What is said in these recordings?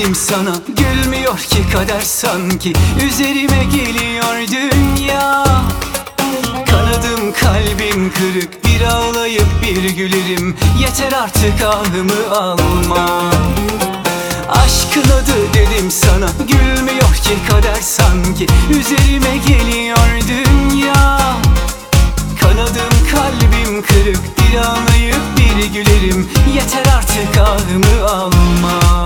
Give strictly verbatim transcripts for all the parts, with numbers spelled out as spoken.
dedim sana, gülmüyor ki kader sanki. Üzerime geliyor dünya. Kanadım kalbim kırık, bir ağlayıp bir gülerim. Yeter artık ahımı alma. Aşkın adı dedim sana, gülmüyor ki kader sanki. Üzerime geliyor dünya. Kanadım kalbim kırık, bir ağlayıp bir gülerim. Yeter artık ahımı alma.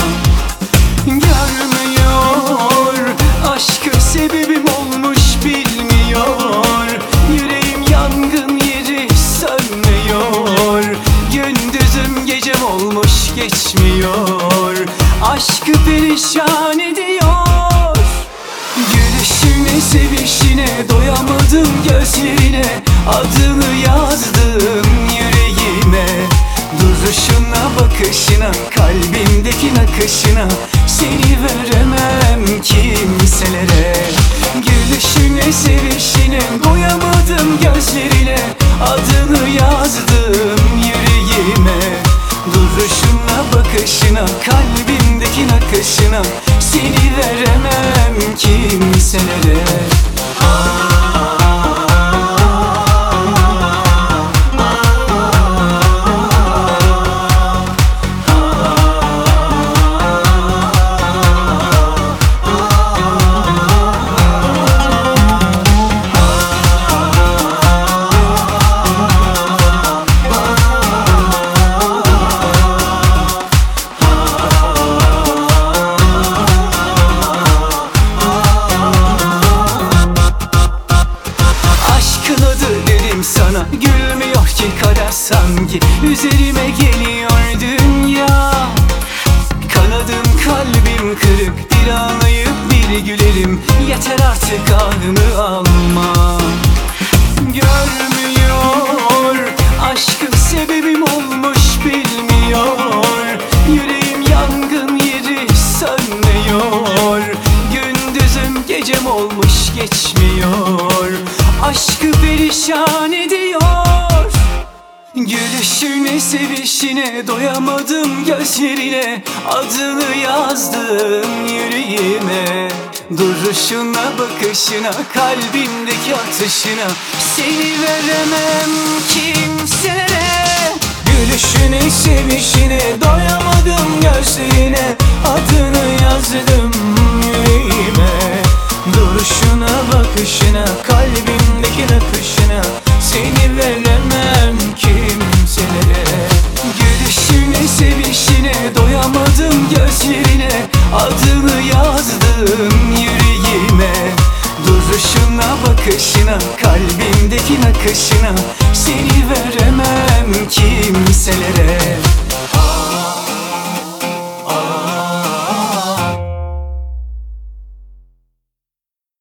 Görmüyor, aşkın sebebim olmuş bilmiyor. Yüreğim yangın yeri sönmüyor. Gündüzüm gecem olmuş geçmiyor. Aşkı perişan ediyor. Gülüşüne sevişine doyamadım, gözlerine adını yazdım yüreğime. Duruşuna bakışına, kalbimdeki nakışına seni veremem kimselere. Gülüşüne sevişine doyamadım, gözlerine adını yazdım yüreğime. Duruşuna bakışına, kalbimdeki nakışına seni veremem kimselere. Sana gülmüyor ki kader sanki. Üzerime geliyor dünya. Kanadım kalbim kırık, bir ağlayıp bir gülerim. Yeter artık ahımı alma. Görmüyor, aşkın sebebim olmuş bilmiyor. Yüreğim yangın yeri sönmüyor. Gündüzüm gecem olmuş geçmiyor. Aşkı perişan ediyor. Gülüşüne sevişine doyamadım, gözlerine adını yazdım yüreğime. Duruşuna bakışına, kalbimdeki atışına seni veremem kimselere. Gülüşüne sevişine doyamadım, gözlerine adını yazdım yüreğime. Duruşuna bakışına, kalbimdeki nakışına seni veremem kimselere. Gülüşüne sevişine doyamadım, gözlerine adını yazdım yüreğime. Duruşuna bakışına, kalbimdeki nakışına